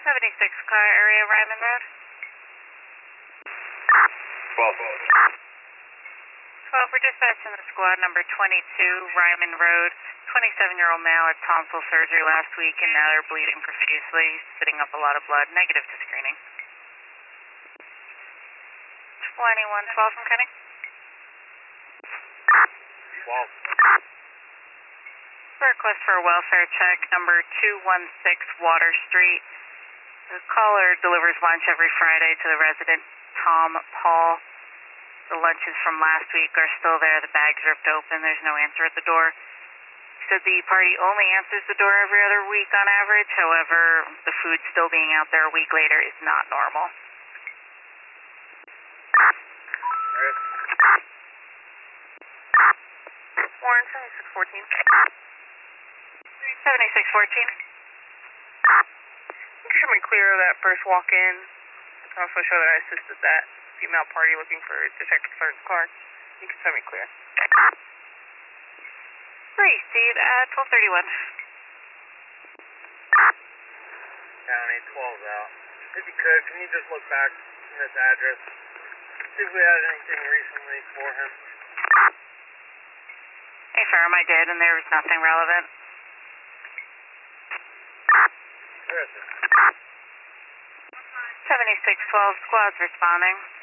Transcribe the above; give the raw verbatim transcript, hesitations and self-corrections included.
seventy-six car area, Ryman Road. twelve. twelve, we're dispatching the squad number twenty-two, Ryman Road. twenty-seven-year-old male had tonsil surgery last week and now they're bleeding profusely, spitting up a lot of blood, negative to screening. twenty-one twelve from Kenny. twelve. Request for a welfare check, number two one six Water Street. The caller delivers lunch every Friday to the resident, Tom Paul. The lunches from last week are still there. The bag's ripped open. There's no answer at the door. He said the party only answers the door every other week on average. However, the food still being out there a week later is not normal. Warren, seventy-six fourteen. seventy-six fourteen. You show me clear of that first walk-in. I can also show that I assisted that female party looking for Detective Sergeant's car. You can send me clear. Receive at twelve thirty-one. County, twelve's out. If you could, can you just look back in this address? See if we had anything recently for him. Hey, firm, I did, and there was nothing relevant. Where is it? seventy-six twelve, squad's responding.